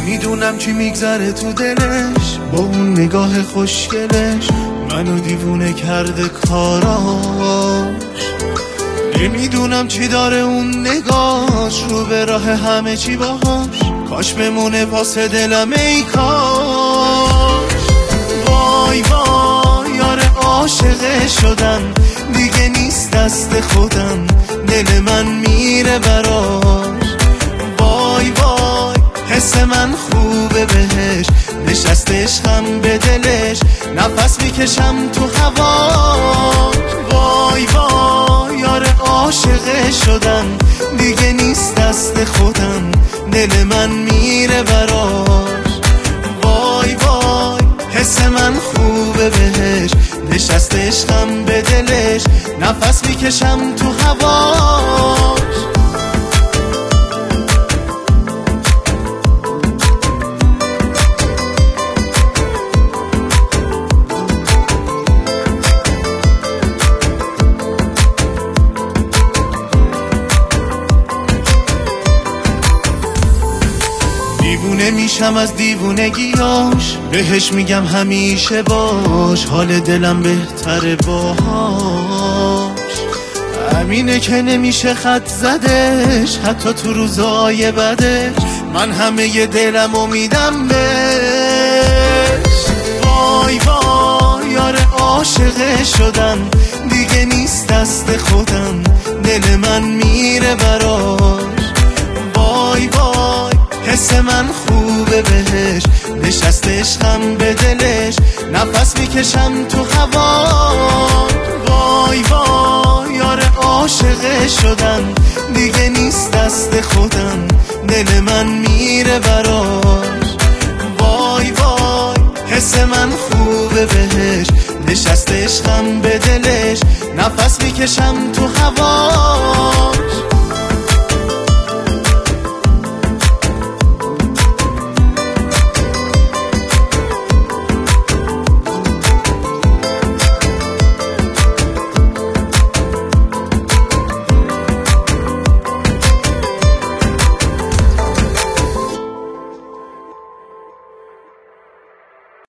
نمیدونم چی میگذره تو دلش، با اون نگاه خوشگلش منو دیوونه کرده کاراش. نمیدونم چی داره اون نگاش، رو به راه همه چی باهاش، کاش بمونه واسه دلم ای کاش. وای وای یاره عاشق شدم، دیگه نیست دست خودم، دل من میره براش. وای وای حس من خوبه بهش، نشسته عشقم به دلش، نفس میکشم تو هواش. وای وای یاره عاشق شدم، دیگه نیست دست خودم، دل من میره براش. وای وای حس من خوبه بهش، نشسته عشقم به دلش، نفس میکشم تو هواش. دیوونه میشم از دیوونگیاش، بهش میگم همیشه باش، حال دلم بهتره باهاش. همینه که نمیشه خط زدش، حتی تو روزای بدش، من همه دلم امیدم بهش. وای وای یاره عاشق شدم، دیگه نیست دست خودم، دل من میره براش. وای وای حس من خوبه بهش، نشسته عشقم به دلش، نفس میکشم تو هوا. وای وای یاره عاشق شدم، دیگه نیست دست خودم، دل من میره براش. وای وای حس من خوبه بهش، نشسته عشقم به دلش، نفس میکشم تو هوا.